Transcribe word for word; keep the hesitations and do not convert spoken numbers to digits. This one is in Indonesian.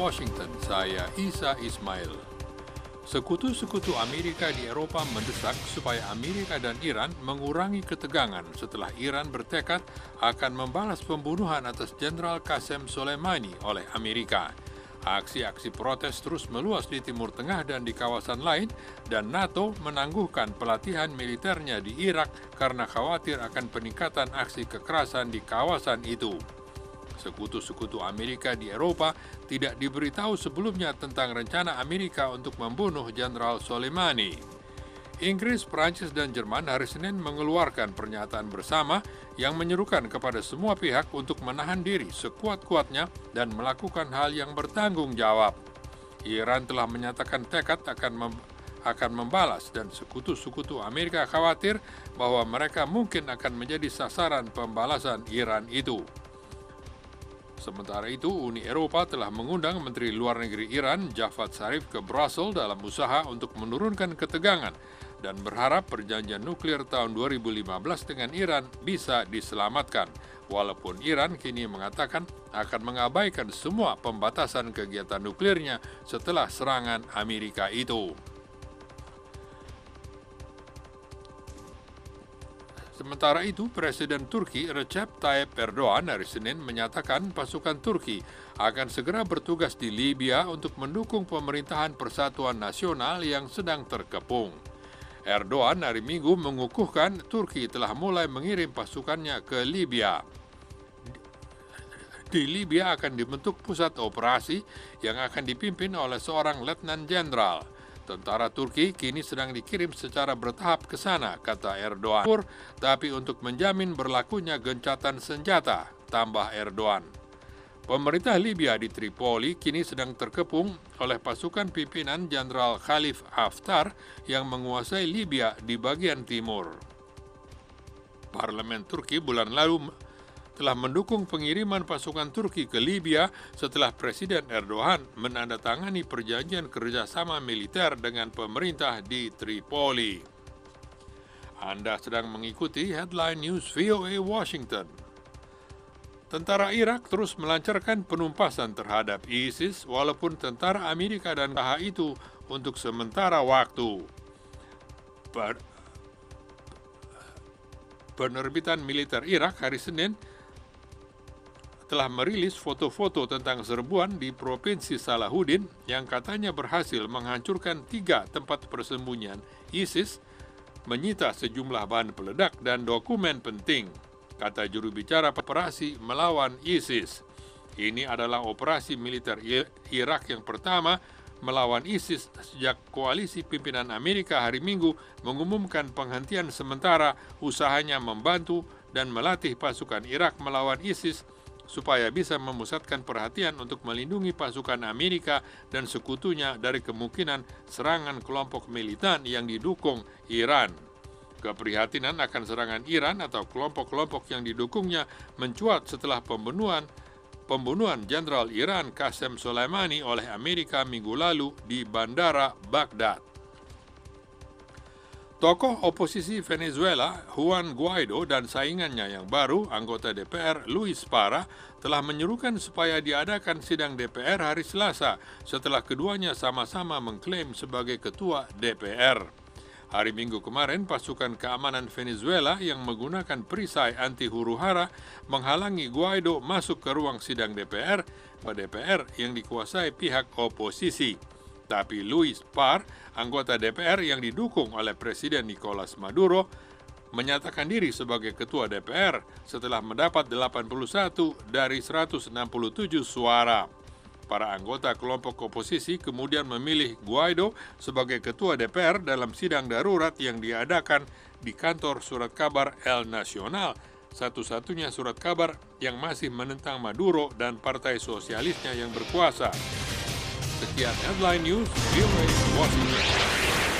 Washington, saya Isa Ismail. Sekutu-sekutu Amerika di Eropa mendesak supaya Amerika dan Iran mengurangi ketegangan setelah Iran bertekad akan membalas pembunuhan atas Jenderal Qasem Soleimani oleh Amerika. Aksi-aksi protes terus meluas di Timur Tengah dan di kawasan lain, dan NATO menangguhkan pelatihan militernya di Irak karena khawatir akan peningkatan aksi kekerasan di kawasan itu. Sekutu-sekutu Amerika di Eropa tidak diberitahu sebelumnya tentang rencana Amerika untuk membunuh Jenderal Soleimani. Inggris, Prancis, dan Jerman hari Senin mengeluarkan pernyataan bersama yang menyerukan kepada semua pihak untuk menahan diri sekuat-kuatnya dan melakukan hal yang bertanggung jawab. Iran telah menyatakan tekad akan mem akan membalas, dan sekutu-sekutu Amerika khawatir bahwa mereka mungkin akan menjadi sasaran pembalasan Iran itu. Sementara itu, Uni Eropa telah mengundang Menteri Luar Negeri Iran, Javad Zarif, ke Brussels dalam usaha untuk menurunkan ketegangan dan berharap perjanjian nuklir tahun dua ribu lima belas dengan Iran bisa diselamatkan, walaupun Iran kini mengatakan akan mengabaikan semua pembatasan kegiatan nuklirnya setelah serangan Amerika itu. Sementara itu, Presiden Turki Recep Tayyip Erdogan hari Senin menyatakan pasukan Turki akan segera bertugas di Libya untuk mendukung pemerintahan persatuan nasional yang sedang terkepung. Erdogan hari Minggu mengukuhkan Turki telah mulai mengirim pasukannya ke Libya. Di Libya akan dibentuk pusat operasi yang akan dipimpin oleh seorang letnan jenderal. Tentara Turki kini sedang dikirim secara bertahap ke sana, kata Erdogan, tapi untuk menjamin berlakunya gencatan senjata, tambah Erdogan. Pemerintah Libya di Tripoli kini sedang terkepung oleh pasukan pimpinan Jenderal Khalif Haftar yang menguasai Libya di bagian timur. Parlemen Turki bulan lalu telah mendukung pengiriman pasukan Turki ke Libya setelah Presiden Erdogan menandatangani perjanjian kerjasama militer dengan pemerintah di Tripoli. Anda sedang mengikuti Headline News V O A Washington. Tentara Irak terus melancarkan penumpasan terhadap ISIS walaupun tentara Amerika dan K H itu untuk sementara waktu. Penerbitan militer Irak hari Senin telah merilis foto-foto tentang serbuan di Provinsi Salahuddin yang katanya berhasil menghancurkan tiga tempat persembunyian ISIS, menyita sejumlah bahan peledak dan dokumen penting, kata juru bicara operasi melawan ISIS. Ini adalah operasi militer Irak yang pertama melawan ISIS sejak koalisi pimpinan Amerika hari Minggu mengumumkan penghentian sementara usahanya membantu dan melatih pasukan Irak melawan ISIS supaya bisa memusatkan perhatian untuk melindungi pasukan Amerika dan sekutunya dari kemungkinan serangan kelompok militan yang didukung Iran. Keprihatinan akan serangan Iran atau kelompok-kelompok yang didukungnya mencuat setelah pembunuhan pembunuhan Jenderal Iran Qasem Soleimani oleh Amerika minggu lalu di Bandara Baghdad. Tokoh oposisi Venezuela, Juan Guaido, dan saingannya yang baru, anggota D P R Luis Parra, telah menyerukan supaya diadakan sidang D P R hari Selasa setelah keduanya sama-sama mengklaim sebagai ketua D P R. Hari Minggu kemarin, pasukan keamanan Venezuela yang menggunakan perisai anti huru-hara menghalangi Guaido masuk ke ruang sidang D P R pada D P R yang dikuasai pihak oposisi. Tapi Luis Parra, anggota D P R yang didukung oleh Presiden Nicolas Maduro, menyatakan diri sebagai ketua D P R setelah mendapat delapan puluh satu dari seratus enam puluh tujuh suara. Para anggota kelompok oposisi kemudian memilih Guaido sebagai ketua D P R dalam sidang darurat yang diadakan di kantor surat kabar El Nacional, satu-satunya surat kabar yang masih menentang Maduro dan partai sosialisnya yang berkuasa. Sekian Headline News, V O A Washington.